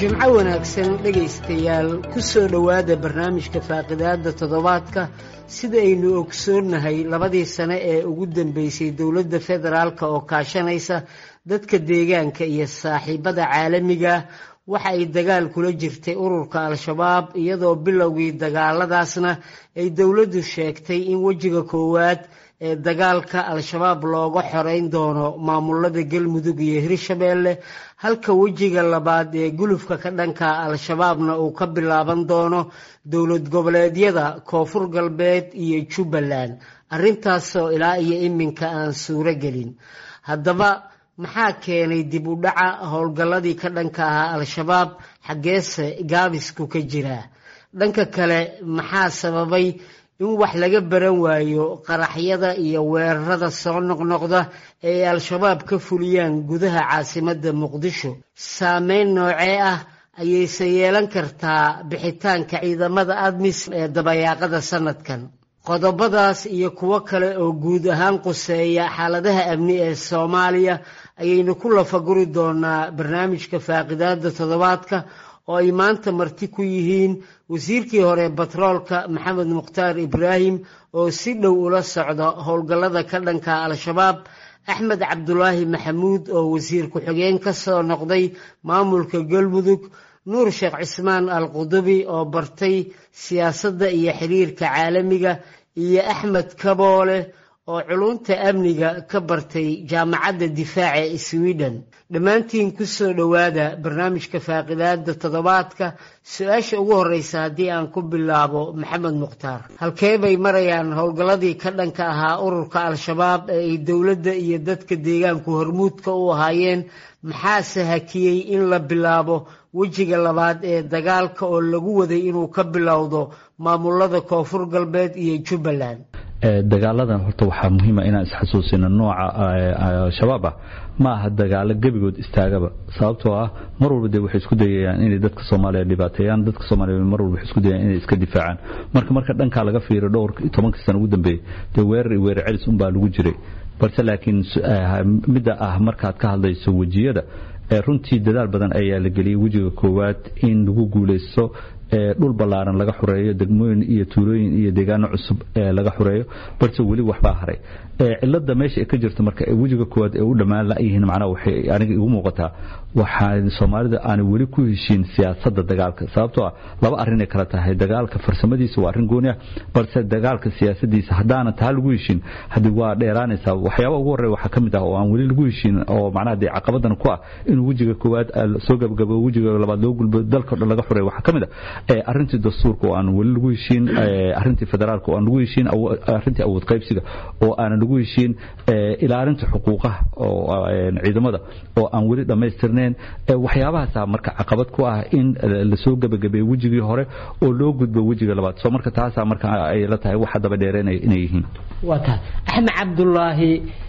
jimco wanaagsan dhegaystayaal ku soo dhowaada barnaamijka faaqidaada toddobaadka sida aynu ogsoonnahay labadii sane ee ugu dambeysay dowladda federaalka oo kaashanaysa dadka deegaanka iyo saaxiibada caalamiga waxa ay dagaal kula jirtay ururka al-shabaab iyadoo bilowgii dagaaladaasna ay dowladdu sheegtay in wejiga koowaad ee dagaalka al-shabaab looga xoreyn doono maamulada galmudug iyo hirshabeelle halka wejiga labaad ee gulufka ka dhanka al-shabaabna uu ka bilaaban doono dowlad goboleedyada koonfur galbeed iyo jubbaland arrintaasoo ilaa iyo iminka aan suuro gelin haddaba maxaa keenay dib u dhaca howlgalladii ka dhanka ahaa al-shabaab xaggeese gaabisku ka jiraa dhanka kale maxaa sababay in wax laga baran waayo qaraxyada iyo weerarada soo noqnoqda ee al-shabaab ka fuliyaan gudaha caasimadda muqdisho saameyn noocee ah ayayse yeelan kartaa bixitaanka ciidamada admis ee dabayaaqada sanadkan qodobadaas iyo kuwo kale oo guud ahaan quseeya xaaladaha amni ee Soomaaliya ayaynu ku lafaguri doonaa barnaamijka faaqidaada toddobaadka oo ay maanta marti ku yihiin wasiirkii hore batroolka Maxamed Mukhtaar Ibraahim oo si dhow ula socda howlgallada ka dhanka al-shabaab Axmed Cabdulaahi Maxamuud oo wasiir ku-xigeen ka soo noqday maamulka Galmudug Nuur Sheekh Cismaan Al-Qudubi oo bartay siyaasadda iyo xiriirka caalamiga iyo Axmed Kaboole oo culunta amniga ka bartay jaamacadda difaaca ee Sweden dhammaantiin ku soo dhowaada barnaamijka faaqidaada toddobaadka su-aasha ugu horeysa haddii aan ku bilaabo Maxamed Mukhtaar halkee bay marayaan howlgalladii ka dhanka ahaa ururka al-shabaab ee ay dowladda iyo dadka deegaanku hormuudka u ahaayeen maxaase hakiyey in la bilaabo wejiga labaad ee dagaalka oo lagu waday inuu ka bilowdo maamulada koonfur galbeed iyo jubbaland dagaaladan horta waxaa muhiim ah inaan isxasuusino nooca shabaab ma aha dagaalo gabigood istaagaba sababtoo ah mar walba waxay isku dayayaan inay dadka Soomaaliyeed dhibaateeyaan dadka Soomaaliyeed mar walba waxay isku dayayaan inay iska difaacaan marka dhanka laga fiiro dhowr 10 sano ugu dambeeyay weerar celis baa lagu jiray balse laakiin midda ah markaad ka hadlayso wajiyada runtii dadaal badan ayaa la geliyay wajiga koowaad in lagu guuleysto dhul balaaran laga xureeyo degmooyin iyo tuulooyin iyo deegaano cusub laga xureeyo balse wali waxba haray cilada meesha ka jirto marka wajiga koowaad ee u dhamaan la yihiin macna waxay aniga igu muuqataa waxa Soomaalida aan wali ku heshiin siyaasadda dagaalka sababtoo ah laba arrin ay kala tahay dagaalka farsamadiisa waa arrin gooni ah balse dagaalka siyaasadiisa hadaan taa lagu heshiin hadii waa dheeraanaysa waxyaabo ugu horeeya waxa kamid ah oo aan wali lagu heshiin oo macnaha de caqabadan ku ah in wajiga koowaad soo gabagabo wajiga labaad loo gulbo dalka dhan laga xureeyo waxa kamid ah arrintii dastuurka oo aan wali lagu heshiin arrintii federaalka oo aan lagu heshiin arrintii awood qaybsiga oo aan lagu heshiin ilaalinta xuquuqaha oo ciidamada oo aan wali dhameystirneen waxyaabahaas marka caqabad ku ah in la soo gabagabeeyo wajigii hore oo loo gudbo wajiga labaad soo marka taas marka ay la tahay waxa daba dheereenay inay yihiin wata Axmed Cabdulaahi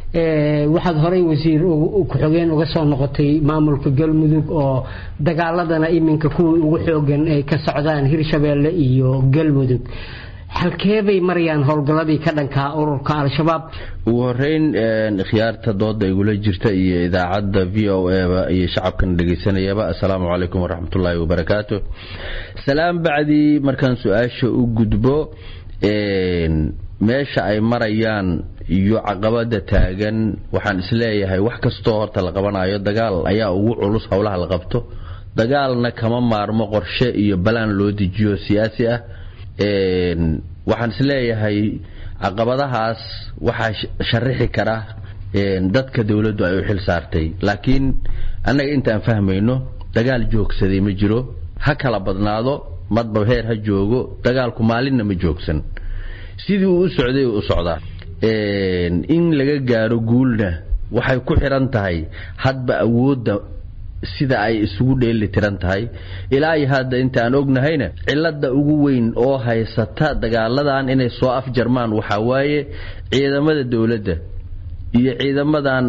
waxaad horay wasiir ku-xigeen uga soo noqotay maamulka Galmudug oo dagaaladana iminka kuwii ugu xoogan ay ka socdaan Hirshabeelle iyo Galmudug halkee bay marayaan howlgalladii ka dhanka ururka al-shabaab ugu horeyn khiyaarta dooda igula jirta iyo idaacadda VOA iyo shacabkan dhageysanayaba assalaamu calaykum waraxmatullaahi wabarakaatuh salaam bacdi markaan su'aasha u gudbo meesha ay marayaan iyo caqabada taagan waxaan isleeyahay wax kasto horta la qabanayo dagaal ayaa ugu culus howlaha la qabto dagaalna kama maarmo qorshe iyo balaan loo dejiyo siyaasi ah waxaan isleeyahay caqabadahaas waxa sharixi kara dadka dawladdu ay u xil saartay laakiin anaga intaan fahmayno dagaal joogsaday ma jiro ha kala badnaado madba heer ha joogo dagaalku maalinna ma joogsan sidii uu socday uu socdaa in laga gaaro guulna waxay ku xiran tahay hadba awoodda sida ay isugu dheeli tiran tahay ilaa hadda inta aan ognahayna cilada ugu weyn oo haysata dagaaladan inay soo afjarmaan waxa waaye ciidamada dawladda iyo ciidamadan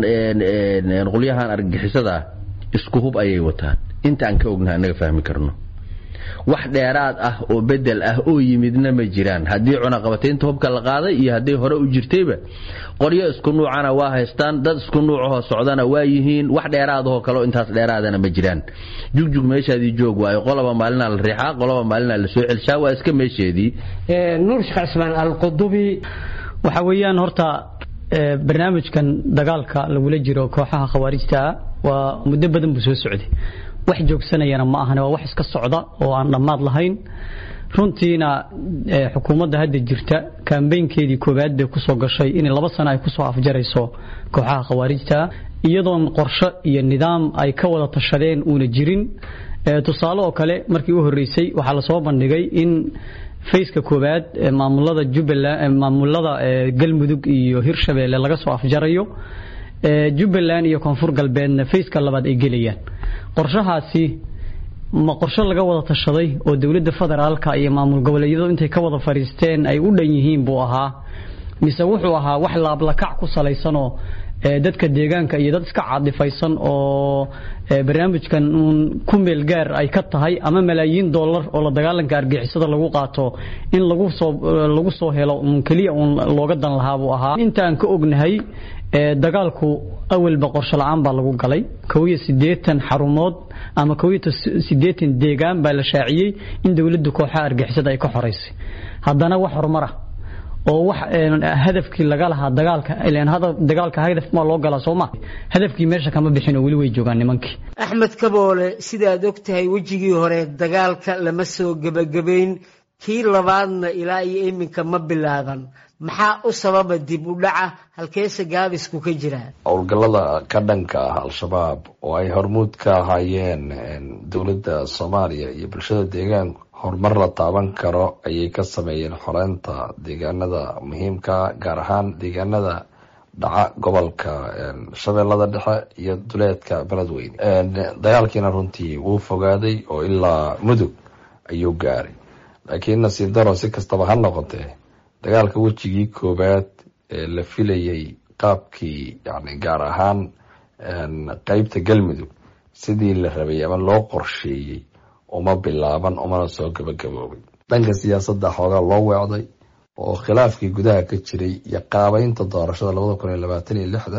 qolyahan argagixisada isku hub ayay wataan inta aan ka ognahay anaga fahmi karno wax dheeraad ah oo bedel ah oo yimidna ma jiraan haddii cunaqabataynta hubka la qaaday iyo haddii hore u jirtayba qoryo isku nuucana waa haystaan dad isku nuucahoo socdana waa yihiin wax dheeraadahoo kaleo intaas dheeraadana ma jiraan jugjug meeshaadii joog waayo qolaba maalinaa la riixaa qolaba maalinaa la soo celshaa waa iska meesheedii nuur sheekh cismaan alqudubi waxa weeyaan horta barnaamijkan dagaalka lagula jiro kooxaha khawaarijta waa muddo badan buu soo socday wax joogsanayana ma ahane waa wax iska socda oo aan dhammaad lahayn runtiina xukuumadda hadda jirta kaambeynkeedii koowaad bay ku soo gashay in 2 sano ay ku soo afjarayso kooxaha khawaarijta iyadoon qorshe iyo nidaam ay ka wada tashadeen uuna jirin tusaale oo kale markii u horeysay waxaa la soo bandhigay in fayska koowaad maamulada Jubbaland maamulada Galmudug iyo Hirshabeelle laga soo afjarayo Jubbaland iyo Koonfur Galbeedna fayska labaad ay gelayaan qorshahaasi ma qorshe laga wada tashaday oo dawladda federaalka iyo maamul goboleedyadu intay ka wada fariisteen ay u dhan yihiin buu ahaa mise wuxuu ahaa wax laablakac ku salaysan oo dadka deegaanka iyo dad iska caadifaysan oo barnaamijkan ku meel gaar ay ka tahay ama malaayiin dollar oo la dagaalanka argixisada lagu qaato in lagu soo helo kaliya looga dan lahaa buu ahaa intaan ka ognahay dagaalku awalba qorshe la'aan baa lagu galay 180 xarumood ama 180 deegaan baa la shaaciyay in dawladdu kooxaha argixisada ay ka xoreysay haddana wax horumar ah oo wax hadafkii laga lahaa dagaalka ilaan dagaalka hadaf ma loo galaa Soomaa hadafkii meesha kama bixin oo wali way joogan nimankii Axmed Kaboole sida aad ogtahay wajigii hore dagaalka lama soo gabagabeyn kii labaadna ilaa iyo iminka ma bilaaban maxaa u sababa dib u dhaca halkeesa gaabisku ka jira howlgallada ka dhanka ah al-shabaab oo ay hormuud ka hayeen dawladda Soomaaliya iyo bulshada deegaanka horumar la taaban karo ayay ka sameeyeen xoreynta deegaanada muhiimka gaar ahaan deegaanada dhaca gobolka Shabeellada Dhexe iyo duleedka Beledweyne dagaalkiina runtii wuu fogaaday oo ilaa Mudug ayuu gaaray laakiin nasiib daro si kastaba ha noqotee dagaalka wajigii koobaad la filayay qaabkii yani gaar ahaan qaybta Galmudug sidii la rabay ama loo qorsheeyay uma bilaaban umana soo gabagaboobay dhanka siyaasadda xoogaa loo weecday oo khilaafkii gudaha ka jiray iyo qaabaynta doorashada 2026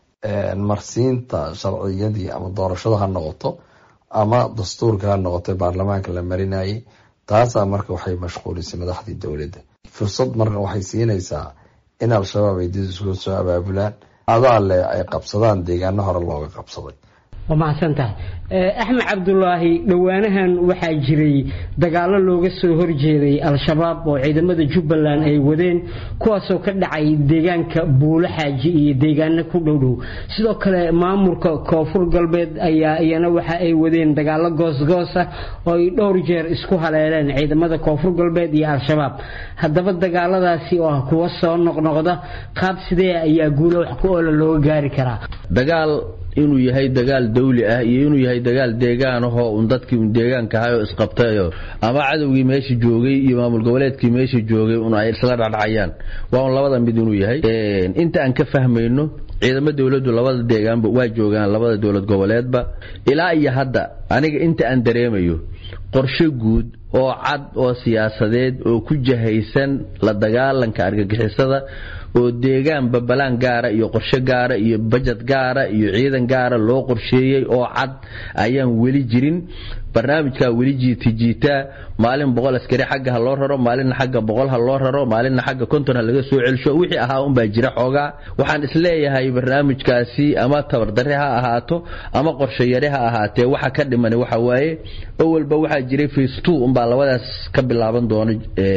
marsiinta sharciyadii ama doorashada ha noqoto ama dastuurka ha noqoto baarlamaanka la marinayay taasaa marka waxay mashquulisay madaxdii dawladda fursad marna waxay siinaysaa in al-shabaab ay dib isugu soo abaabulaan adaale ay qabsadaan deegaano hore looga qabsaday ومحسنته أحمد عبد الله دوانهن وحاجري دجال لوجا سو هرجيري الشباب وعندما جبلان أي ودين كواسو كدعي ديجان كبول حاجي ديجان كودو سيدو كلا مامور كوفر قلبيد أي نوحة أي ودين دجال جوسة أو دورجير إسكو هلالين عندما كوفر قلبيد يا الشباب هذا الدجال ذا سيوه كواسو نقدا قاب سدي يقولوا حكوا لو جاري كرا دجال inuu yahay dagaal dawli ah iyo inuu yahay dagaal deegaan ah oo dadkii deegaanka ahayo isqabtayo ama cadawgii meesha joogay iyo maamul goboleedkii meesha joogay ay isla dhacayaan waa labada mid inuu yahay inta aan ka fahmayno ciidamada dawladdu labada deegaanba waa joogaan labada dawlad goboleedba ilaa iyo hadda aniga inta aan dareemayo qorshe guud oo cad oo siyaasadeed oo ku jahaysan la dagaalanka argagixisada oo deegaan babalaan gaara iyo qorshe gaara iyo budget gaara iyo ciidan gaara loo qorsheeyay oo cad ayaan weli jirin barnaamijka weli jiita maalin 100 askari xagga loo raro maalin xagga 100 loo raro maalin xagga 50 laga soo celsho wixii ahaa un baa jira xoogaa waxaan isleeyahay barnaamijkaasi ama tabardarre ha ahaato ama qorshe yare ha ahaatee waxa ka dhiman waxa waaye awalba waxa jiray phase 2 un baa labadaas ka bilaaban doona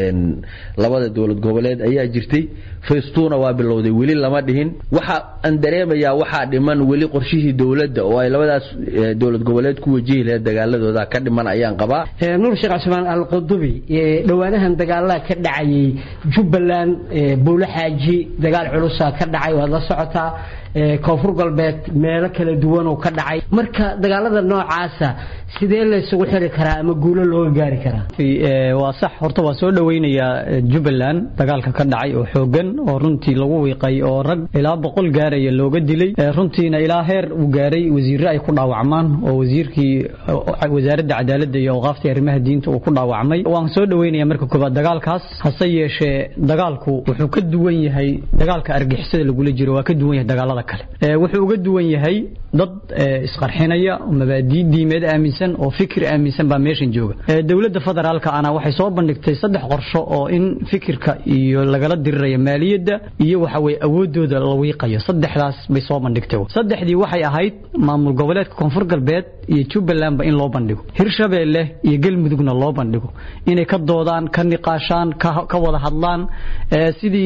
labada dawlad goboleed ayaa jirtay phase 2 waa bilowday weli lama dhihin waxa aan dareemayaa waxa dhiman weli qorshihii dawladda oo ay labadaas dawlad goboleed ku wajihi lahayd dagaaladooda ka dhiman ayaan qabaa nuur sheekh cismaan alqudubi dhawaanahan dagaalada ka dhacay Jubbaland buulaxaaji dagaal culus ka dhacay wada socota koonfur galbeed meelo kala duwan oo ka dhacay marka dagaalada noocaasa sidee la isugu xiri karaa ama guulo looga gaari karaa waa sax horta waa soo dhaweynaya Jubbaland dagaalka ka dhacay oo xoogan oo runtii lagu wiiqay oo rag ilaa 100 gaaraya looga dilay runtiina ilaa heer uu gaaray wasiirro ay ku dhaawacmaan oo wasiirkii wasaaradda cadaaladda iyo awqaafta arrimaha diinta uu ku dhaawacmay waan soo dhaweynaya marka koobaad dagaalkaas hase yeeshee dagaalku wuxuu ka duwan yahay dagaalka argixisada lagu jiro waa ka duwan yahay dagaalada kale wuxuu uga duwan yahay dad isqarxinaya mabaadi'da diimeed aaminsan oo fikir aaminsan baa meeshan jooga dawladda federaalka ana waxay soo bandhigtay 3 qorsho oo in fikirka iyo lagala dirirayo maaliyadda iyo waxa way awoodooda la wiiqayo 3daas bay soo bandhigtay 3dii waxay ahayd maamul goboleedka koonfur galbeed iyo Jubbaland ba in loo bandhigo Hirshabeelle iyo Galmudugna loo bandhigo inay ka doodaan ka niqaashaan ka wada hadlaan sidii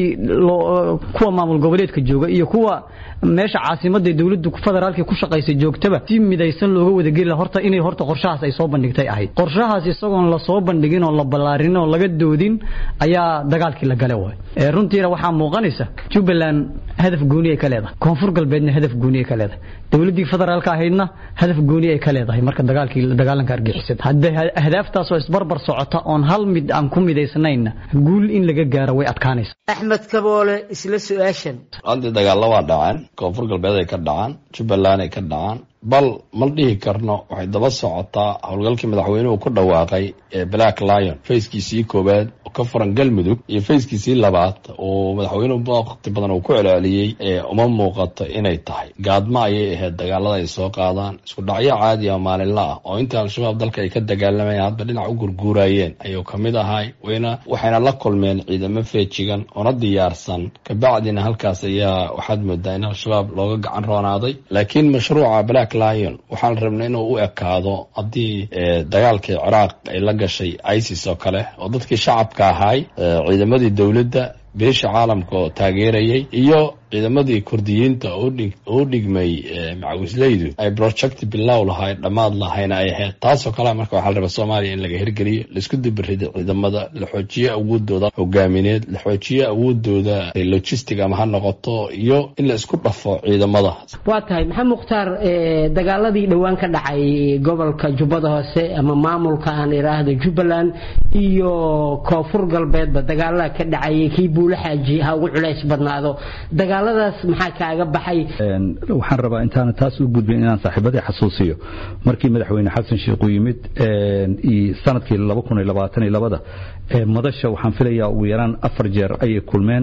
kuwa maamul goboleedka jooga iyo kuwa meesha caasimadda dawladdu federaalka ku shaqeysay joogtaba si midaysan looga wada geli horta inay qorshahaas ay soo bandhigtay ahayd qorshahaas isagoon la soo bandhigin oo la balaarin oo laga doodin ayaa dagaalkii la galay way runtiina waxa muuqanaysa Jubbaland hadaf gooni ay ka leedahay koonfur galbeedna hadaf gooni ay ka leedahay dawladdii federaalka ahaydna hadaf gooni ay ka leedahay marka dagaalanka argixisada hadda ahdaaftaas oo isbarbar socota on hal mid aan ku midaysnayna guul in laga gaaro way adkaanaysa Axmed Kaboole isla su'aashan hadda dagaalada waa dhacaan koonfur galbeed ay ka dhacaan Jubbaland ay ka dhacaan bal mal dhihi karno waxay daba socotaa howlgalkii madaxweynuhu ku dhawaaqay ee Black Lion fayskiisii koobaad oo ka furan Galmudug iyo fayskiisii labaad oo madaxweynuhu waqti badan uu ku celceliyay uma muuqato inay tahay gaadma ayay ahayd dagaalada ay soo qaadaan isku dhacyo caadi ah maalinle ah oo inta al-shabaab dalka ay ka dagaalamayeen hadba dhinac u gurguurayeen ayuu kamid ahay waxayna la kulmeen ciidamo feejigan oo diyaarsan ka bacdina halkaas ayaa waxaad moodaa in al-shabaab looga gacan roonaaday laakiin mashruuca Black Lion waxaan rabnay inuu u ekaado hadii dagaalkii Ciraaq ay la gashay ISIS oo kale oo dadkii shacabka ahay ciidamadii dawladda beesha caalamka oo taageerayay iyo ciidamadii kurdiyiinta oo dhigmay macawislaydu ay project bilow lahayd dhamaad lahayna ay ahayd taasoo kale marka waxa la rabaa Soomaaliya in laga hirgeliyo la isku dibirido ciidamada la xoojiyo awoodooda hogaamineed la xoojiyo awoodooda logistic ama ha noqoto iyo in la isku dhafo ciidamada waa tahay maxamed mukhtaar dagaaladii dhawaan ka dhacay gobolka Jubbada Hoose ama maamulka aan iraahdo Jubbaland iyo koonfur galbeedba dagaalada ka dhacay kii buulaxaaji ha ugu culays badnaado dagaaladaas maxaa kaaga baxay waxaan rabaa intaan taas u gudbin inaan saaxiibadii xasuusiyo markii madaxweyne xasan sheekh uu yimid sanadkii 2022 madasha waxaan filayaa ugu yaraan 4 jeer ay kulmeen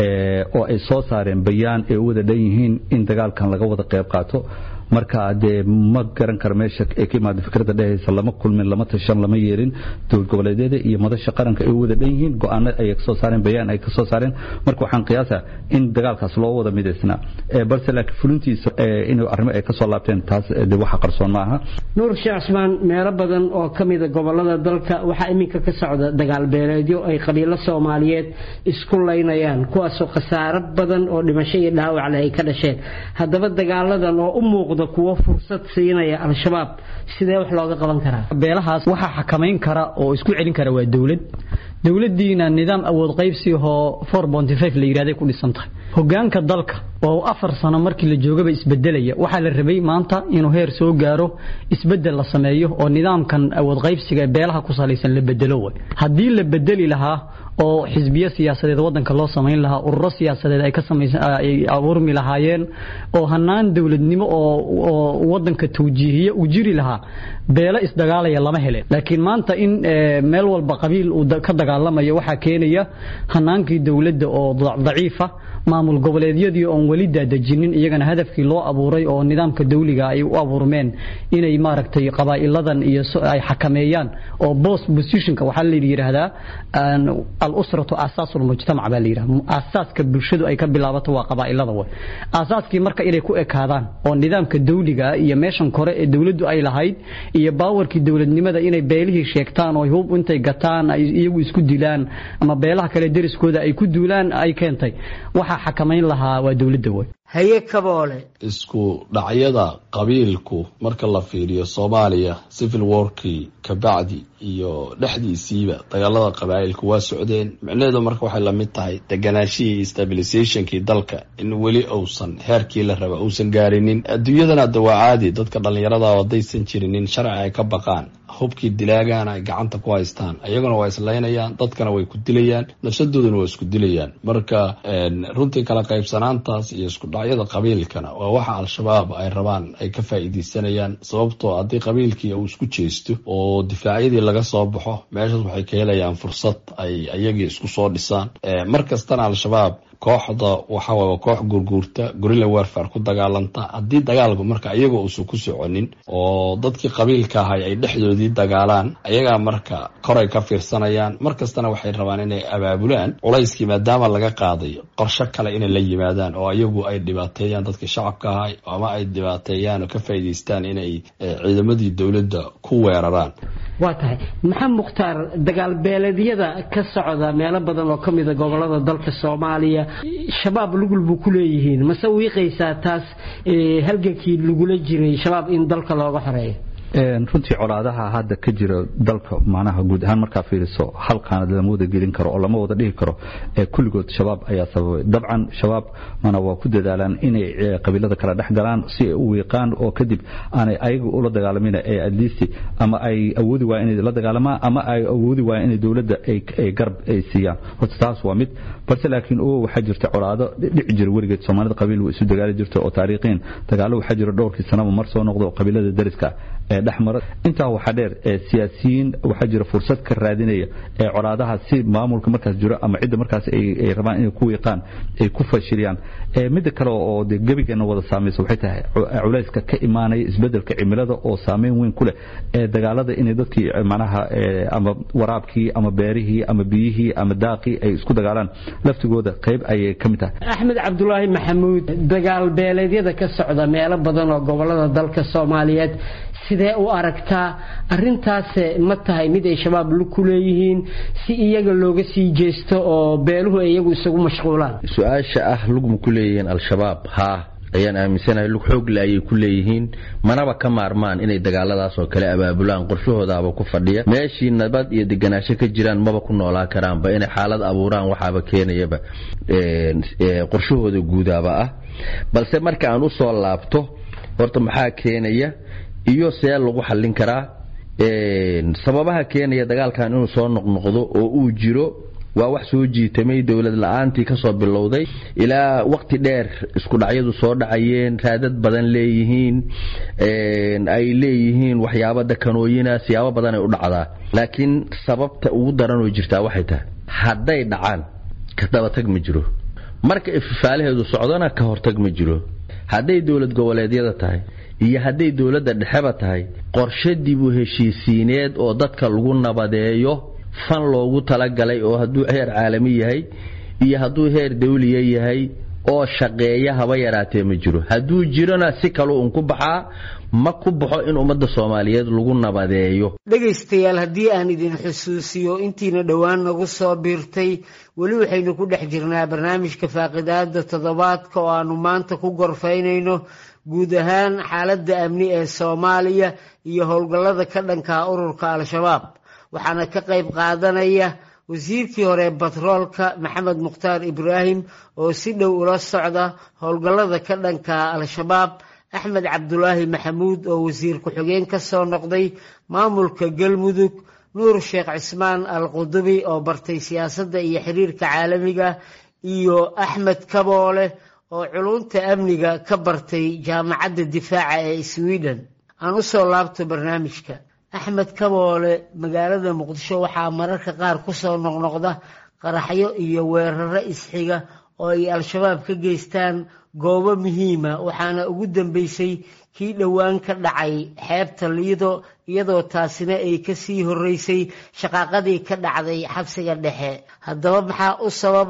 oo ay soo saareen bayaan ay wada dhan yihiin in dagaalkan laga wada qayb qaato marka de ma garan kar meesha ay ka imaado fikrada dhehaysa lama kulmin lama tashan lama yeelin dowlad goboleedyada iyo madasha qaranka ay wada dhan yihiin go'aano ay ka soo saareen bayaan ay ka soo saareen marka waxaan qiyaasaa in dagaalkaas loo wada midaysnaa balse laakiin fulintiisa inuu arrimo ay ka soo laabteen taas de waxa qarsoon maaha Nuur Sheekh Usmaan meelo badan oo kamid ah gobolada dalka waxa iminka ka socda dagaal beeleedyo ay qabiilo Soomaaliyeed isku leynayaan kuwaas oo khasaaro badan oo dhimasho iyo dhaawac leh ay ka dhasheen haddaba dagaaladan oo u muuqda kuwa fursad siinaya al-shabaab sidee wax looga qaban karaa beelahaas waxa xakameyn kara oo isku celin kara waa dawladdiina nidaam awood qaybsi oo 4.5 la yiraahdo ku dhisan tahay hogaanka dalka oo 4 sano markii la joogaba isbedelaya waxa la rabay maanta inuu heer soo gaaro isbedel la sameeyo oo nidaamkan awood qaybsiga beelaha ku salaysan la bedelo way hadii la bedeli lahaa oo xisbiya siyaasadeed wadanka loo sameyn lahaa ururo siyaasadeed ay ka sameeyaan ay abuurmi lahaayeen oo hanaan dawladnimo oo wadanka tawjiihiye u jiri lahaa beela isdagaalaya lama heleen laakiin maanta in meel walba qabiil uu ka dagaalamayo waxa keenaya hanaankii dawladda oo daciifa maamul goboleedyadii oo wali daadajinin iyagana hadafkii loo abuuray oo nidaamka dawliga ay u abuurmeen inay maaragtay qabaa'iladan iyo ay xakameeyaan oo boss positionka waxa la yiraahdaa al-usratu asaasul mujtamac baa la yiraahdaa asaaska bulshadu ay ka bilaabato waa qabaa'ilada way asaaskii marka inay ku ekaadaan oo nidaamka dawliga iyo meeshan kore ee dawladdu ay lahayd iyo baawarkii dawladnimada inay beelihii sheegtaan oo hub intay gataan ay iyagu isku dilaan ama beelaha kale deriskooda ay ku duulaan ay keentay waxa xakameyn lahaa waa dawladda way haye kaboole isku dhacyada qabiilku marka la fiiriyo Soomaaliya civil warkii ka bacdi iyo dhexdiisiiba dagaalada qabaa'ilku waa socdeen macnaheedu marka waxay la mid tahay deganaashii stabilizationkii dalka in weli uusan heerkii la raba uusan gaarinin adduunyadana waa caadi dadka dhalinyarada wadaysan jirinin sharci ay ka baqaan hubkii dilaagana ay gacanta ku haystaan ayaguna waa islaynayaan dadkana way ku dilayaan nafsadooduna waa isku dilayaan marka runtii kala qaybsanaantaas iyo isku dhacyada qabiilkana waa waxa al-shabaab ay rabaan ay ka faa'iideysanayaan sababtoo haddii qabiilkii uu isku jeesto oo difaacyadii laga soo baxo meeshaas waxay ka helayaan fursad ay ayagii isku soo dhisaan markastana al-shabaab kooxda waxa waa koox gurguurta gorilla warfare ku dagaalanta haddii dagaalku marka iyagoo uusan ku soconin oo dadkii qabiilka ahay ay dhexdoodii dagaalaan ayagaa marka koray ka fiirsanayaan markastana waxay rabaan inay abaabulaan culayskii maadaama laga qaaday qorshe kale inay la yimaadaan oo iyagu ay dhibaateeyaan dadkii shacabka ahay ama ay dhibaateeyaan oo ka faa'iideystaan inay ciidamadii dawladda ku weeraraan waa tahay maxamed mukhtaar dagaal beeleedyada ka socda meelo badan oo ka mid ah gobolada dalka Soomaaliya shabaab lugul buu ku leeyihiin ma soo wiiqaysaa taas halgankii lugula jiray shabaab in dalka looga xoreeyo runtii colaadaha hadda ka jira dalka macnaha guud ahaan marka fiiriso halkaan lama wada gelin karo oo lama wada dhigi karo kulligood shabaab ayaa sababay dabcan shabaab mana waa ku dadaalaan inay qabiilada kala dhex galaan si ay u wiiqaan oo kadib aanay ayagu ula dagaalamin ee at least ama ay awoodi waa inay la dagaalamaan ama ay awoodi waa inay dawladda ay garab ay siiyaan horta taas waa mid balse laakiin oo waxa jirta colaado dhici jira warigeed Soomaalida qabiil way isu dagaali jirto oo taariikhiin dagaalo waxa jira dhowrkii sanaba mar soo noqdo qabiilada dariska dhexmar inta waxa dheer siyaasiyiin waxa jira fursad ka raadinaya colaadaha si maamulka markaas jiro ama cid markaas ay rabaan inay ku wiiqaan ay ku fashiliyaan mid kale oo gabigeena wada saameeyay waxay tahay culayska ka imaanaya isbedelka cimilada oo saameyn weyn ku leh dagaalada in dadkii macnaha ama waraabkii ama beerihii ama biyihii ama daaqii ay isku dagaalaan laftigooda qayb ay ka mid tahay Axmed Cabdullaahi Maxamuud dagaal beeleedyada ka socda meelo badan oo gobolada dalka Soomaaliyeed sidee u aragtaa arintaas ma tahay mid ay shabaab ku leeyihiin si iyaga looga sii jeesto oo beeluhu iyagu isugu mashquulaan su'aasha ah lugum ku leeyihiin al-shabaab ha ayaan aaminsanahay lug xoog la ay ku leeyihiin manaba ka maarmaan inay dagaaladaas oo kale abaabulaan qorshahoodaaba ku fadhiya meeshii nabad iyo deganaansho ka jiraan maba ku noolaa karaanba inay xaalad abuuraan waxaaba keenayaba qorshahooda guudaaba ah balse marka aan u soo laabto horta maxaa keenaya iyo see lagu xallin karaa sababaha keenaya dagaalkan inuu soo noqnoqdo oo uu jiro waa wax soo jiitamay dawlad la'aantii ka soo bilowday ilaa waqti dheer isku dhacyadu soo dhacayeen raadad badan leeyihiin ay leeyihiin waxyaabo dakanooyina siyaabo badan ay u dhacdaa laakiin sababta ugu daran oo jirtaa waxay tahay hadday dhacaan ka daba tag ma jiro marka ifaalaheedu socdana ka hortag ma jiro hadday dawlad goboleedyada tahay iyo hadday dawladda dhexeba tahay qorshe dib u heshiisiineed oo dadka lagu nabadeeyo fan loogu talagalay oo hadduu heer caalami yahay iyo hadduu heer dawliya yahay oo shaqeeya haba yaraatee ma jiro hadduu jirona si kale uu ku baxaa ma ku baxo in ummadda Soomaaliyeed lagu nabadeeyo dhageystayaal haddii aan idin xusuusiyo intiina dhawaan nagu soo biirtay wali waxaynu ku dhex jirnaa barnaamijka faaqidaada toddobaadka oo aanu maanta ku gorfaynayno guud ahaan xaaladda amni ee Soomaaliya iyo howlgallada ka dhanka ururka al-shabaab waxaana ka qayb qaadanaya wasiirkii hore batroolka Maxamed Mukhtaar Ibraahim oo si dhow ula socda howlgallada ka dhanka al-shabaab Axmed Cabdullaahi Maxamuud oo wasiir ku-xigeen ka soo noqday maamulka Galmudug Nuur Sheekh Cismaan Al-Qudubi oo bartay siyaasadda iyo xiriirka caalamiga iyo Axmed Kaboole oo culunta amniga ka bartay jaamacadda difaaca ee Sweden aan u soo laabto barnaamijka Axmed Kaboole magaalada Muqdisho waxaa mararka qaar ku soo noqnoqda qaraxyo iyo weeraro isxiga oo ay al-shabaab ka geystaan goobo muhiima waxaana ugu dambeysay kii dhawaan ka dhacay xeebta Liido iyadoo taasina ay ka sii horeysay shaqaaqadii ka dhacday xabsiga dhexe haddaba maxaa u sababa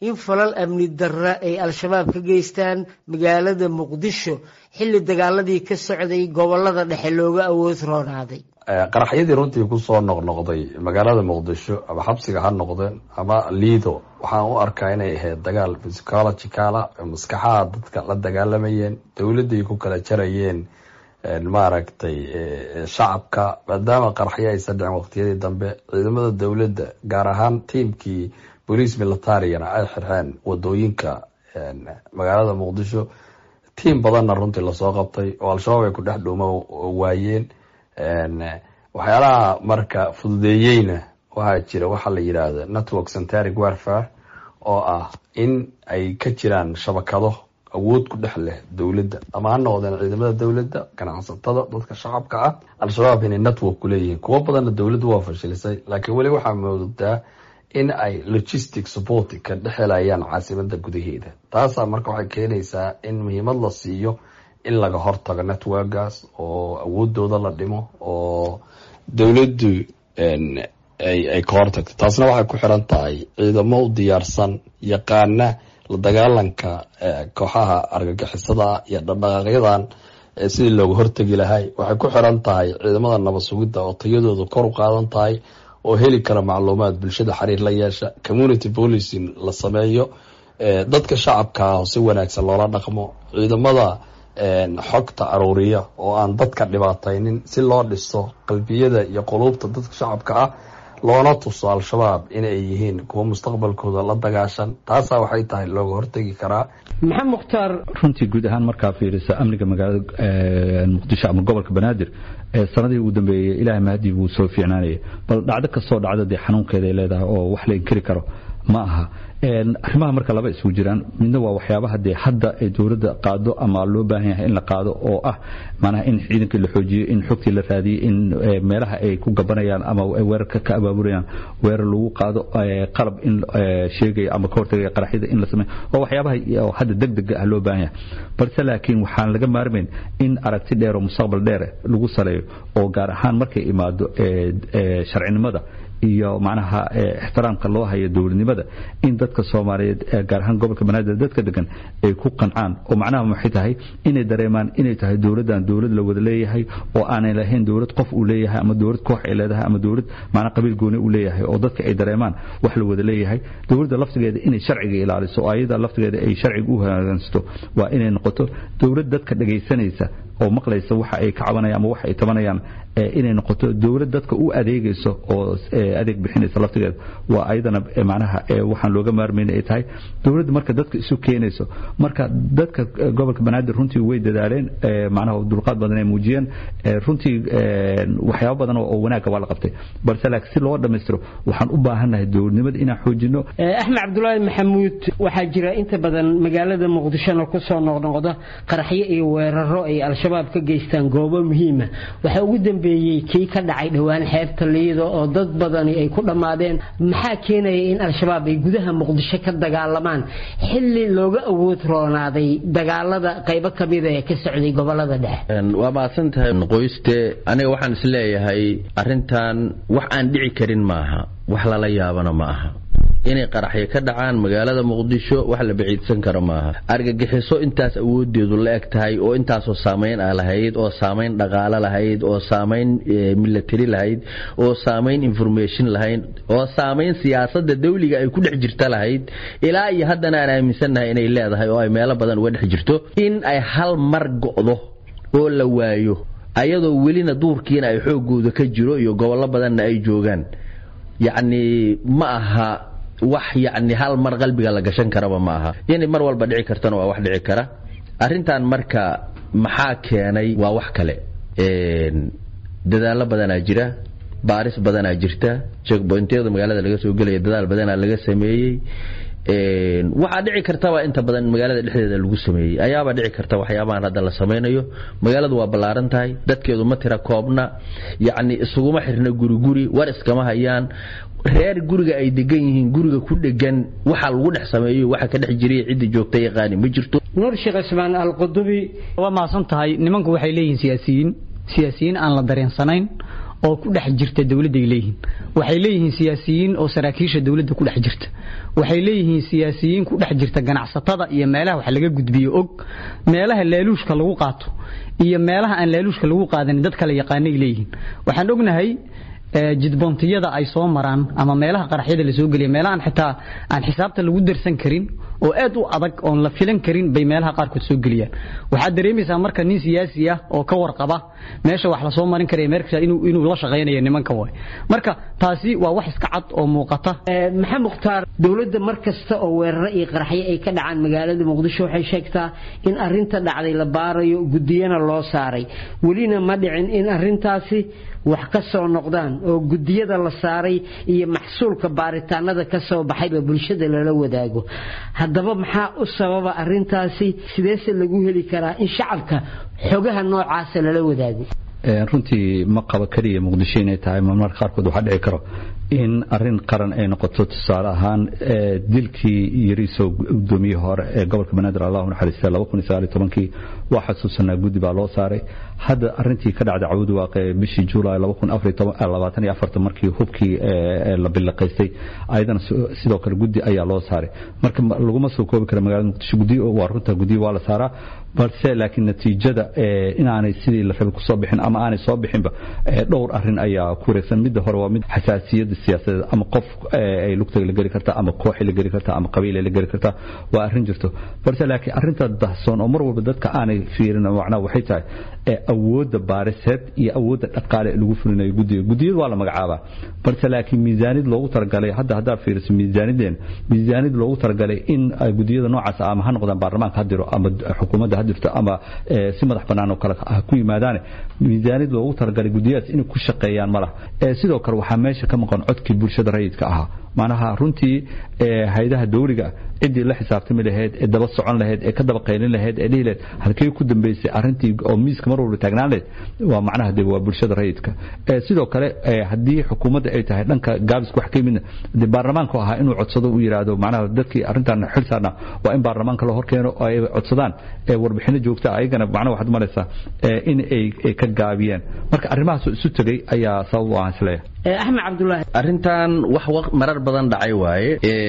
in falal amni darra ay al-shabaab ka geystaan magaalada muqdisho xilli dagaaladii ka socday gobolada dhexe looga awood roonaaday qaraxyadii runtii kusoo noqnoqday magaalada muqdisho ama xabsiga ha noqdeen ama liido waxaan u arkaa inay ahayd dagaal psychologicala maskaxaha dadka la dagaalamayeen dowladday ku kala jarayeen maaragtay shacabka maadaama qaraxyo aysan dhicin waqtiyadii dambe ciidamada dowladda gaar ahaan tiimkii bolice militarigana ay xirxeen wadooyinka magaalada muqdisho tiim badanna runtii lasoo qabtay oo al-shabaab ay ku dhex dhuuma waayeen waxyaalaha marka fududeeyeyna waxaa jira waxaa la yidhaahda network centric warfare oo ah in ay ka jiraan shabakado awood ku dhex leh dowladda ama ha noqdeen ciidamada dowladda ganacsatada dadka shacabka ah al-shabaab inay network ku leeyihiin kuwo badanna dowladdu waa fashilisay laakiin weli waxaa moodaa in ay logistic support ka dhexelayaan caasimada gudaheeda taasaa marka waxay keenaysaa in muhiimad la siiyo in laga hortago networkaas oo awoodooda la dhimo oo dowladdu ay ka hortagto taasna waxay ku xiran tahay ciidamo u diyaarsan yaqaana la dagaalanka kooxaha argagixisada iyo dhaqdhaqaaqyadan sidii looga hortagi lahay waxay ku xiran tahay ciidamada nabad sugidda oo tayadooda kor u qaadan tahay oo heli kara macluumaad bulshada xiriir la yeesha community policing la sameeyo dadka shacabka ah si wanaagsan loola dhaqmo ciidamada xogta aruuriya oo aan dadka dhibaataynin si loo dhiso qalbiyada iyo quluubta dadka shacabka ah loona tuso al-shabaab inay yihiin kuwa mustaqbalkooda la dagaashan taasaa waxay tahay looga hortegi karaa maxamed mukhtaar runtii guud ahaan markaa fiirisa amniga magaalada muqdisho ama gobolka banaadir sanadii ugu dambeeyay ilaahay mahadii wuu soo fiicnaanaya bal dhacdo kastoo dhacdo dee xanuunkeeda ay leedahay oo wax la inkiri karo ma aha arrimaha marka laba isugu jiraan midna waa waxyaabaha dee hadda ay dowladda qaado ama loo baahan yahay in la qaado oo ah macnaha in ciidankii la xoojiyo in xogtii la raadiyo in meelaha ay ku gabanayaan ama weerarka ka abaaburayaan weerar lagu qaado qalab in sheegaya ama ka hortagaya qaraxyada in la sameeyo waa waxyaabaha hadda degdega ah loo baahan yahay balse laakiin waxaan laga maarmayn in aragti dheer oo mustaqbal dheer lagu saleeyo oo gaar ahaan markay imaado sharcinimada iyo macnaha ixtiraamka loo hayo dowladnimada in dadka Soomaaliyeed gaar ahaan gobolka Banaadir dadka degan ay ku qancaan oo macnaha maxay tahay inay dareemaan inay tahay dowladdan dowlad la wada leeyahay oo aanay lahayn dowlad qof uu leeyahay ama dowlad koox ay leedahay ama dowlad macnaha qabiil gooni uu leeyahay oo dadka ay dareemaan wax la wada leeyahay dowladda laftigeeda inay sharciga ilaaliso oo ayada laftigeeda ay sharciga u hagaagsanto waa inay noqoto dowlad dadka dhageysanaysa oo maqlaysa waxa ay ka cabanayaan ama waxa ay tabanayaan inay noqoto dowlad dadka u adeegayso oo adeeg bixinaysa laftigeeda waa ayadana macnaha waxaan looga maarmaynay ay tahay dowladda marka dadka isu keenayso marka dadka gobolka Banaadir runtii way dadaaleen macnaha dulqaad badan ay muujiyeen runtii waxyaabo badan oo wanaag waa la qabtay balse laakiin si loo dhameystiro waxaan u baahanahay dowladnimada inaan xoojino Axmed Cabdullaahi Maxamuud waxa jira inta badan magaalada Muqdisho ku soo noqnoqda qaraxyo iyo weeraro ay al-shabaab ka geystaan goobo muhiim ah waxa ugu dambeeyay kii ka dhacay dhawaan xeebta Liido oo dad badan ay ku dhamaadeen maxaa keenaya in al-shabaab ay gudaha Muqdisho ka dagaalamaan xilli looga awood roonaaday dagaalada qaybo kamid ah ee ka socday gobolada dhexe waa maasantahay qoyste aniga waxaan is leeyahay arintan wax aan dhici karin maaha wax la yaabana maaha inay qaraxyo ka dhacaan magaalada Muqdisho wax la biciidsan karo maaha argagixiso intaas awoodeedu la eg tahay oo intaas oo saameyn lahayd oo saameyn dhaqaale lahayd oo saameyn military lahayd oo saameyn information lahayd oo saameyn siyaasadda dawliga ay ku dhex jirta lahayd ilaa iyo haddana aan aaminsanahay inay leedahay oo ay meelo badan uga dhex jirto in ay hal mar go'do oo la waayo ayadoo welina duurkiina ay xoogooda ka jiro iyo gobollo badanna ay joogaan yacni ma aha wax yacni hal mar qalbiga la gashan karaba ma aha in mar walba dhici kartana waa wax dhici kara arintan marka maxaa keenay waa wax kale dadaal badan jira baaris badan jirta checkpointyada magaalada laga soo galay dadaal badan laga sameeyay waxa dhici karta waa inta badan magaalada dhexdeeda lagu sameeyay ayaaba dhici karta waxyaabahan hadda la sameeyo magaaladu waa balaaran tahay dadkeedu ma tira koobna yacni isuguma xirna guri war iskama hayaan reer guriga ay degan yihiin guriga ku dhegan waxa lagu dhex sameeyo waxa ka dhex jiray cid joogtay yaqaan ma jirto Nuur Sheekh Ismaan Al-Qudubi waa maasan tahay nimanku waxay leeyihiin siyaasiyiin aan la dareensanayn oo ku dhex jirta dawladda ay leeyihiin waxay leeyihiin siyaasiyiin oo saraakiisha dawladda ku dhex jirta waxay leeyihiin siyaasiyiin ku dhex jirta ganacsatada iyo meelaha wax laga gudbiyo og meelaha leeluushka lagu qaato iyo meelaha aan leeluushka lagu qaadan dad kale yaqaanay leeyihiin waxaan ognahay jidboontiyada ay soo maraan ama meelaha qaraxyada la soo geliyo meelaha xitaa aan xisaabta lagu darsan karin oo aad u adag oo la filan karin bay meelaha qaar ku soo geliyaan waxa dareemaysaa marka nin siyaasi ah oo ka warqaba meesha wax la soo marin karay meerka inuu la shaqeynayo nimanka way marka taasi waa wax iska cad oo muuqata maxamed mukhtaar dawladda markasta oo weerar iyo qaraxyo ay ka dhacaan magaalada Muqdisho waxay sheegtaa in arinta dhacday la baarayo gudiyana loo saaray walina ma dhicin in arintaasi wax ka soo noqdaan oo gudiyada la saaray iyo maxsuulka baaritaanada ka soo baxay bulshada lala wadaago haddaba maxaa u sababa arintaasi sideese lagu heli karaa in shacabka xogaha noocaas lala wadaago runtii ma qaba kaliya Muqdisho inay tahay marmarka qaarkood waxa dhici karo in arin qaran ay noqoto tusaale ahaan dilkii yariisoo gudoomiye hore ee gobolka Banaadir Allah naxariista 2019 waxa xasuusanaa gudi baa loo saaray hadda arintii ka dhacday Cawd Waaqe bishii Juulaay 2024 markii hubkii la bilaqaystay aydan sidoo kale gudi ayaa loo saaray marka lagu ma soo koobi karo magaalada Muqdisho gudi waa runta gudi waa la saaraa balse laakiin natiijada inaanay sidii la rabay ku soo bixin ama aanay soo bixinba dhowr arin ayaa ku wareegsan mid hore waa mid xasaasiyada siyaasadeed ama qof ay lugta la gari karta ama koox la gari karta ama qabiil la gari karta waa arin jirto balse laakiin arinta dahsoon oo mar walba dadka aanay fiirin macna waxay tahay awoodda baariseed iyo awoodda dhaqaale lagu fulinayo gudiyada waa la magacaabaa balse laakiin miisaanid loogu talagalay hadda fiiriso miisaanid loogu talagalay in gudiyada noocaas ama ha noqdaan baarlamaanka hadiro ama xukuumadda hadirto ama si madax banaan oo kale ku yimaadaan miisaanid loogu talagalay gudiyadaas in ku shaqeeyaan malaha sidoo kale waxa meesha ka maqan codkii bulshada rayidka ahaa macnaha runtii hay'adaha dawliga cidii la xisaabtami lahayd ee daba socon lahayd ee ka daba qaylin lahayd ee dhiileed halkay ku dambeysay arintii oo miiska mar walba taagnaan lahayd waa macnaha waa bulshada rayidka sidoo kale hadii xukuumadda ay tahay dhanka gaabis wax ka yimid baarlamaanku ahaa inuu codsado uu yiraahdo macnaha dadkii arintan xilsaana waa in baarlamaanka la horkeeno oo ay codsadaan warbixino joogta ayagana macnaha waxaad malaysaa in ay ka gaabiyeen marka arrimahaas isu tagay ayaa sabab u ah isleeyahay Ahmed Abdullahi arintan wax marar badan dhacay waaye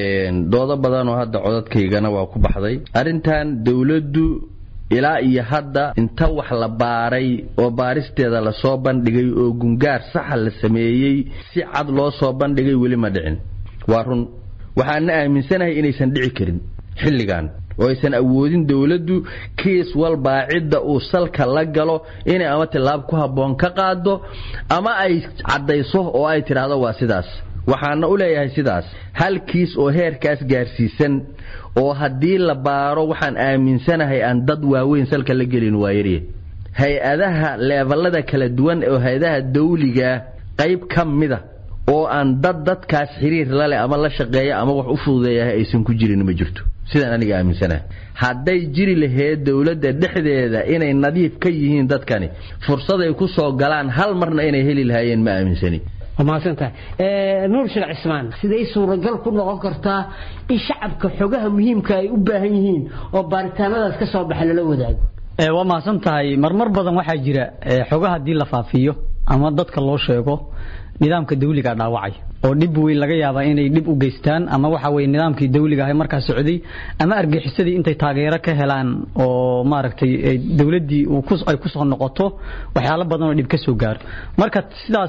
doodo badan oo hadda codadkaygana waa ku baxday arintan dawladdu ilaa iyo hadda inta wax la baaray oo baaristeeda la soo bandhigay oo gungaar sax la sameeyay si cad loo soo bandhigay wali ma dhicin waa run waxaan aaminsanahay inaysan dhici karin xilligan oo aysan awoodin dawladdu kiis walba cidda uu salka la galo inay ama tilaab ku haboon ka qaado ama ay cadayso oo ay tiraahdo waa sidaas waxaana u leeyahay sidaas hal kiis oo heerkaas gaarsiisan oo hadii la baaro waxaan aaminsanahay aan dad waaweyn salka la gelin waayirey hay'adaha levelada kala duwan oo hay'adaha dawliga qayb kamida oo aan dadkaas xiriir la leh ama la shaqeeyo ama wax u fududeeyahay aysan ku jirin ma jirto sidaan aniga aaminsanahay hadday jiri lahayd dawladda dhexdeeda inay nadiif ka yihiin dadkani fursad ay ku soo galaan hal marna inay heli lahaayeen ma aaminsani وما سنتها نور شرع عثمان سيدي سورة قال كنا قرطا إن شعبك حقها مهم كاي أباهيين وبارتانا كسب بحلال وداق وما سنتها مرمر بدن waxaa jira xogaha hadii la faafiyo ama dadka loo sheego nidaamka dawliga dhaawacay oo dib weyn laga yaabaa inay dib u geystaan ama waxa weey nidaamkii dawliga ah markaas socday ama argaxisadii intay taageero ka helaan oo maaragtay dawladii ay ku soo noqoto waxyaalo badan oo dib ka soo gaar marka sidaas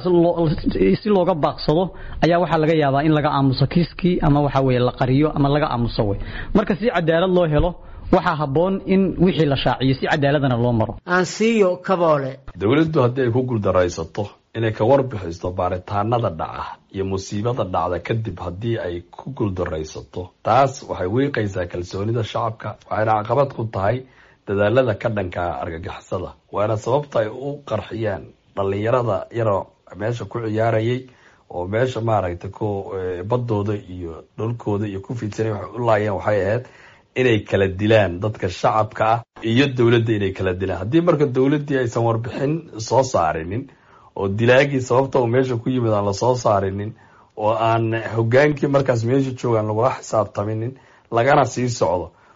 si looga baaqsado ayaa waxa laga yaabaa in laga aamuso kiiskii ama waxa weey la qariyo ama laga aamuso way marka si cadaalad loo helo waxa haboon in wixii la shaaciyo si cadaaladana loo maro aan siiyo kaboole dawladdu haddii ay ku guuldaraysato inay ka warbixisto baaritaanada dhaca iyo musiibada dhacda kadib haddii ay ku guuldaraysato taas waxay wiiqaysaa kalsoonida shacabka waxayna caqabad ku tahay dadaalada ka dhanka argagixisada waana sababta ay u qarxiyaan dhalinyarada yaroo meesha ku ciyaarayay oo meesha maaragtay ku badooda iyo dhulkooda iyo ku fiidsanay waxay u laayeen waxay ahayd inay kala dilaan dadka shacabka ah iyo dawladda inay kala dilaan haddii marka dawladdii aysan warbixin soo saarinin oo dilaagii sababta uu meesha ku yimid aan la soo saarinin oo aan hogaankii markaas meesha joogaan lagula xisaabtaminin lagana sii socdo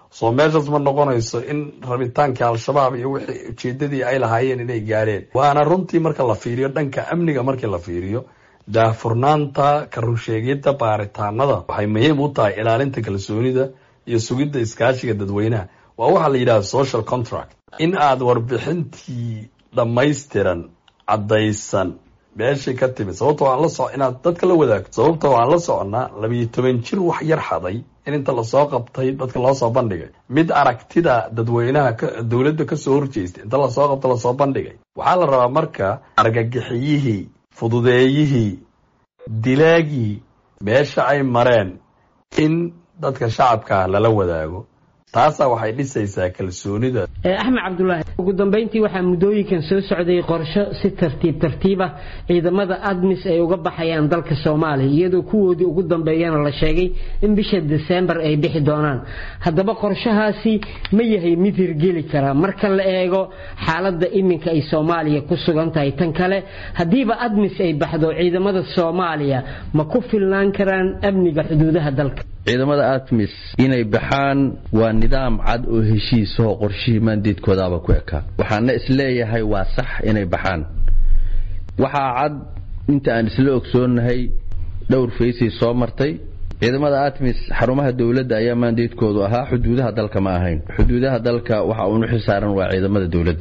soo meeshaas ma noqonayso in rabitaankii al-shabaab iyo wixii ujeedadii ay lahaayeen inay gaadheen. waana runtii marka la fiiriyo dhanka amniga, markii la fiiriyo daahfurnaanta ka runsheegidda baaritaanada waxay muhiim u tahay ilaalinta kalsoonida iyo sugidda iskaashiga dadweynaha. waa waxaa la yidhahda social contract, in aad warbixintii dhammaystiran caddaysan meeshii ka timid. sababta waan inaad dadka la wadaagto. sababta waan la soconaa 12 jir wax yar xaday in inta lasoo qabtay dadka loo soo bandhigay, mid aragtida dadweynaha dowladda kasoo horjeestay inta lasoo qabta lasoo bandhigay. waxaa la rabaa marka argagixiyihii, fududeeyihii, dilaagii meesha ay mareen in dadka shacabka lala wadaago. taasaa waxay dhisaysaa kalsoonida. axmed cabdulaahi, ugu dambeyntii waxaa muddooyinkan soo socday qorsho si tartiib ah ciidamada ADMIS ay uga baxayaan dalka Soomaaliya, iyadoo kuwoodii ugu dambeeyana la sheegay in bisha December ay bixi doonaan. haddaba qorshahaasi ma yahay mid hirgeli kara marka la eego xaaladda iminka ay Soomaaliya ku sugan tahay? tan kale, haddiiba ADMIS ay baxdo, ciidamada Soomaaliya ma ku filnaan karaan amniga xuduudaha dalka? ciidamada ADMIS inay baxaan waa nidaam cad oo heshiis oo qorshihii mandatekoodaba ku ekaa. waxaana isleeyahay waa sax inay baxaan. waxaa cad inta aan isla ogsoonahay dhowr faysay soo martay. ciidamada ADMIS xarumaha dawladda ayaa mandatekoodu ahaa, xuduudaha dalka ma ahayn. xuduudaha dalka waxa uu xisaaran waa ciidamada dawladda.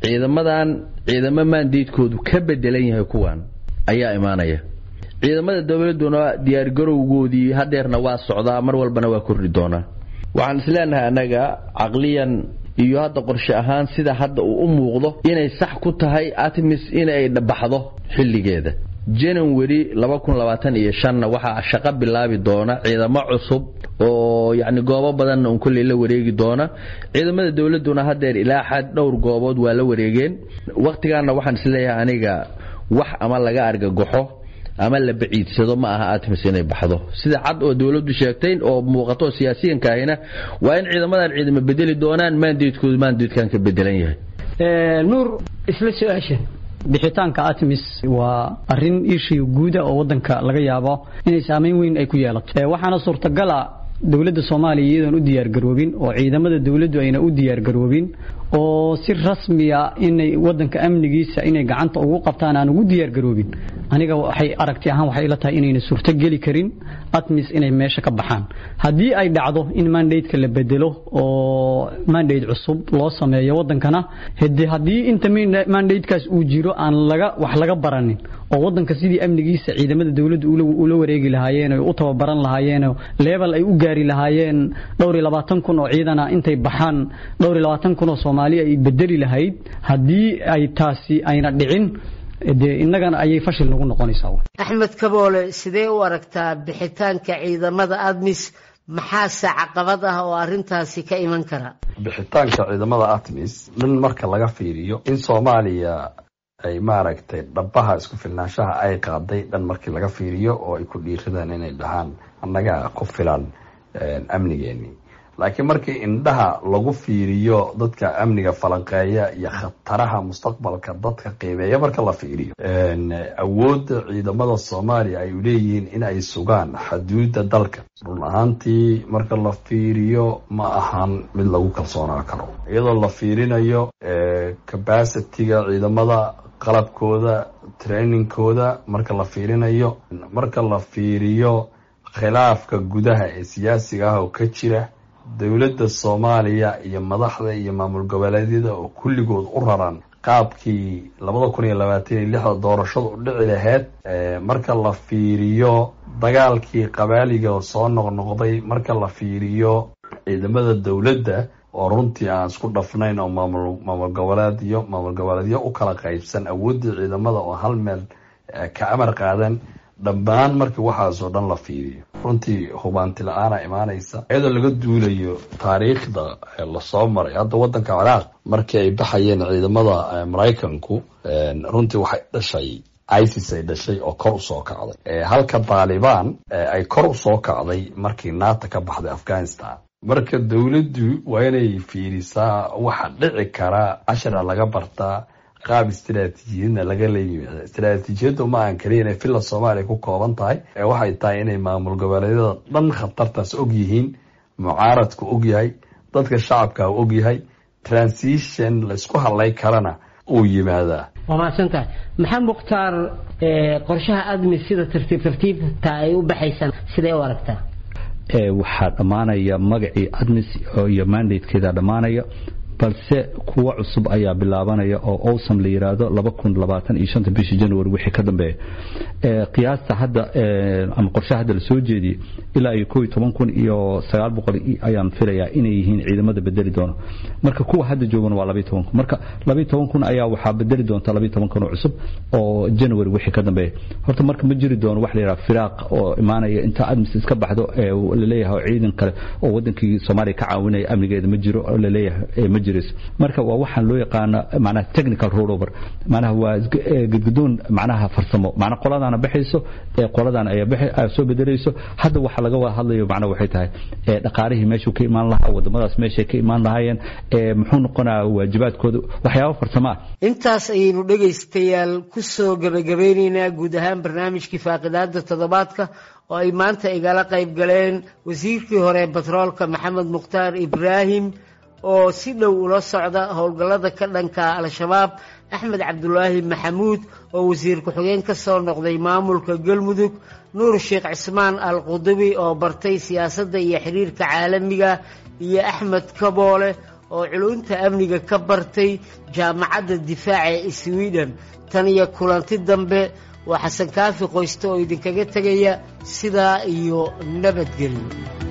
ciidamo mandatekoodu ka bedelan yahay kuwan ayaa imaanaya. ciidamada dawladuna diyaar garowgoodii hadeerna waa socdaa, mar walbana waa kordhi doonaa. waxaan isleenahay anaga caqliyan iyo hadda qorshe ahaan sida hadda uu u muuqdo inay sax ku tahay ADMIS inay dhabaxdo xilligeeda. January 2025 waxaa shaqo bilaabi doona ciidamo cusub oo goobo badan oo kulli la wareegi doona. ciidamada dawladuna hadeer ilaa xad dhowr goobood waa la wareegeen. waqtigaana waxaan isleeyahay aniga wax ama laga argagaxo ama la baciidsado ma aha ADMIS inay baxdo. sida cad oo dawladdu sheegtay oo muuqato siyaasiyiinka ahina waa in ciidamadan ciidamo bedeli doonaan, mandatekan ka bedelan yahay. nuur, isla su'aasha bixitaanka ADMIS waa arrin issue guud oo wadanka laga yaabo inay saameyn weyn ay ku yeelato. waxaana suurtagal ah dawladda Soomaaliya iyadoon u diyaar garoobin oo ciidamada dawladdu ayna u diyaar garoobin oo si rasmi ah inay wadanka amnigiisa inay gacanta ugu qabtaan aan ugu diyaar garoobin. aniga waxay aragti ahaan waxay ila tahay inayna suurto gali karin ADMIS inay meesha ka baxaan. haddii ay dhacdo in mandate-ka la bedelo oo mandate cusub loo sameeyo wadankana, haddii inta mandate-kaas uu jiro aan wax laga baranin oo wadanka sidii amnigiisa ciidamada dawladdu ula wareegi lahaayeen oo u tababaran lahaayeen oo level ay u gaari lahaayeen 22,000 oo ciidana intay baxaan 22,000 oo Soomaaliya ay bedeli lahayd. haddii ay taasi ayna dhicin, innagana ayay fashil nagu noqonaysaa. axmed kaboole, sidee u aragtaa bixitaanka ciidamada ADMIS? maxaa caqabad ah oo arintaasi ka iman kara? bixitaanka ciidamada ADMIS dhan marka laga fiiriyo in Soomaaliya ay maaragtay dhabaha isku filnaanshaha ay qaaday dhan markii laga fiiriyo oo ay ku dhiiradaan inay dhahaan annaga ku filan amnigeeni. laakiin markii indhaha lagu fiiriyo dadka amniga falanqeeya iyo khataraha mustaqbalka dadka qiimeeya marka la fiiriyo, awoodda ciidamada Soomaaliya ay u leeyihiin in ay sugaan xuduudda dalka, run ahaantii marka la fiiriyo ma ahan mid lagu kalsoonaan karo. iyadoo la fiirinayo capacity-ga ciidamada, qalabkooda, trainingkooda, marka la fiiriyo khilaafka gudaha ee siyaasiga ah oo ka jira dawladda Soomaaliya iyo madaxda iyo maamul goboleedyada oo kulligood u raran qaabkii 2026 doorashadu u dhici lahayd. marka la fiiriyo dagaalkii qabaaliga oo soo noqnoqday, marka la fiiriyo ciidamada dawladda oo runtii aan isku dhafnayn oo maamul goboleedyo u kala qaybsan, awoodda ciidamada oo hal meel ka amar qaadan, dhammaan markii waxaasoo dhan la fiiriyo runtii hubaanti la-aana imaanaysa. iyadoo laga duulayo taariikhda lasoo maray hadda wadanka Ciraaq markii ay baxayeen ciidamada Maraykanku, runtii waxay dhashay ISIS ay dhashay oo kor usoo kacday, halka Taliban ay kor usoo kacday markii NATO ka baxday Afghanistan. marka dawladdu waa inay fiirisaa waxa dhici kara, cashara laga bartaa, qaab istiraatiijiyadna laga leeyahay. istiraatiijiyadu ma aan kaliya inay filla Soomaaliya ku kooban tahay, waxay tahay inay maamul goboleedyada dhan khatartaas og yihiin, mucaaradku og yahay, dadka shacabka og yahay transition laysku hadlay karana uu yimaadaa. waa mahadsantahay maxamed mukhtaar. qorshaha admi sida tartiibta ay u baxaysan siday u aragtaa? waxaa dhammaanaya magacii admis iyo mandatekeeda dhammaanaya, balse kuwa cusub ayaa bilaabanaya oo awsam la yiraahdo 2025 bishii January wixii ka dambeeya. qiyaasta hadda ama qorshaha hadda la soo jeediyay ilaa 11,900 ayaan filayaa inay yihiin ciidamada bedeli doona. marka kuwa hadda joogan waa 12,000. marka 12,000 ayaa waxaa bedeli doonta 12,000 cusub oo January wixii ka dambeeya. horta marka ma jiri doono wax la yiraahdo firaaq oo imaanaya inta admis iska baxdo la leeyahay ciidan kale oo wadankii Soomaaliya ka caawinaya amnigeeda ma jiro la leeyahay marka waa waxaan loo yaqaan macnaha technical rollover, macnaha waa gudgudoon macnaha farsamo, macnaha qoladana baxayso qoladana ay soo bedelayso. hadda waxa laga wada hadlayo macnaha waxay tahay dhaqaalihii meesha ka imaan lahaa, wadamadaas meesha ka imaan lahaayeen, muxuu noqonaa waajibaadkooda, waxyaabo farsamo ah. intaas ayaynu dhagaystayaal ku soo gabagabaynaynaa guud ahaan barnaamijkii faaqidaada toddobaadka oo ay maanta igala qayb galeen wasiirkii hore batroolka Maxamed Mukhtaar Ibraahim oo si dhow ula socda howlgallada ka dhanka al-shabaab, Axmed Cabdulaahi Maxamuud oo wasiir ku-xigeen ka soo noqday maamulka Galmudug, Nuur Sheekh Cismaan Al-Qudubi oo bartay siyaasadda iyo xiriirka caalamiga, iyo Axmed Kaboole oo culunta amniga ka bartay jaamacadda difaaca ee Sweden. tan iyo kulanti dambe waa Xasan Kaafi Qoyste oo idinkaga tegaya sidaa iyo nabadgelyo.